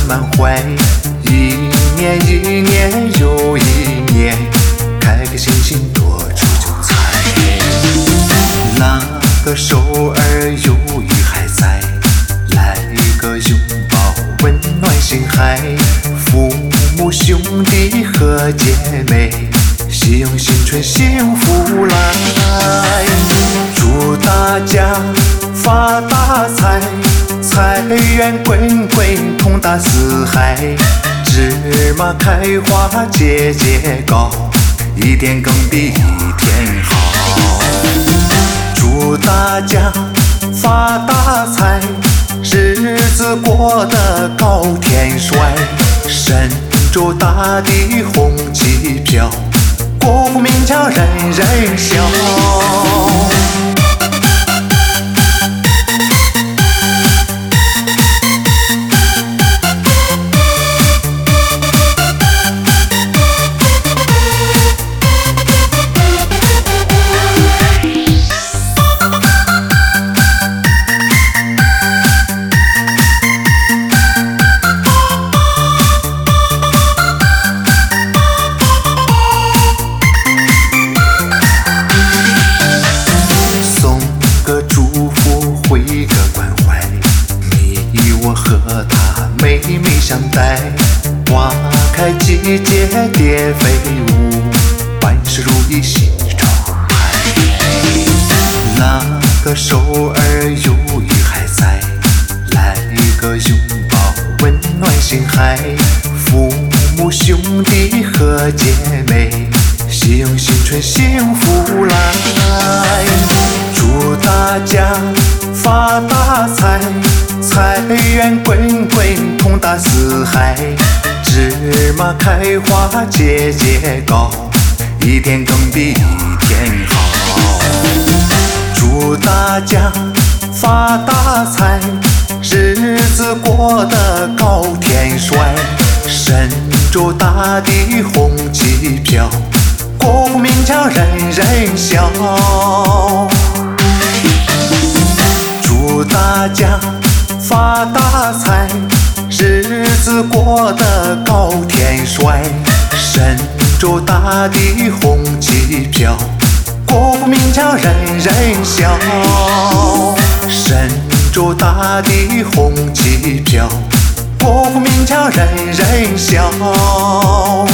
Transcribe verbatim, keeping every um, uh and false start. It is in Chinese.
满怀。一年一年又一年，开开心心多出酒菜。那个手儿忧郁还在，来个拥抱温暖心海。父母兄弟和姐妹，喜用新春幸福来。祝大家发大财，财源滚滚通达四海。芝麻开花节节高，一天更比一天好。祝大家发大财，日子过得高天帅。神州大地红旗飘，国富民强人人笑。回个关怀，你我和他妹妹相待。花开季节蝶飞舞，万事如意心常开。那个手儿忧郁还在，来个拥抱温暖心海。父母兄弟和姐妹，喜用新春幸福来。祝大家发大财，财源滚滚通达四海。芝麻开花节节高，一天更比一天好。祝大家发大财，日子过得高天帅。神州大地红旗飘，国富民强人人笑。祝大家发大财，日子过得高天帅。神州大地红旗飘，国富民强人人笑。神州大地红旗飘，国富民强人人笑。